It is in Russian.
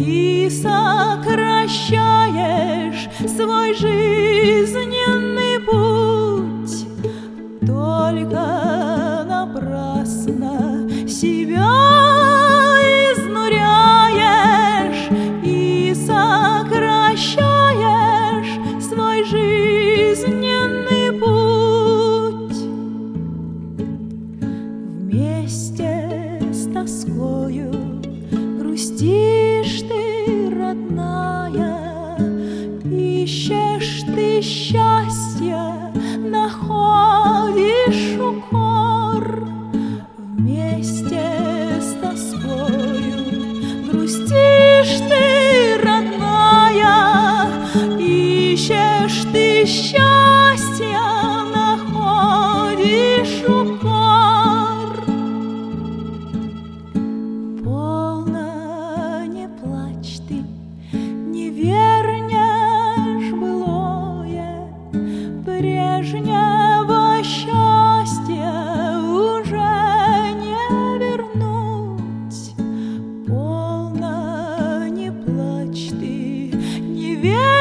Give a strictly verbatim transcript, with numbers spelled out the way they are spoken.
и сокращаешь свой жизненный путь, только напрасно себя изнуряешь и сокращаешь свой жизненный путь. Вместе с тоскою грустишь ты, родная, ищешь ты счастья, находишь укор. Вместе с тоскою грустишь ты, родная, ищешь ты счастья, находишь укор. Полно не плачь ты, не вернешь былое, прежнего счастья уже не вернуть. Полно не плачь ты, не вернешь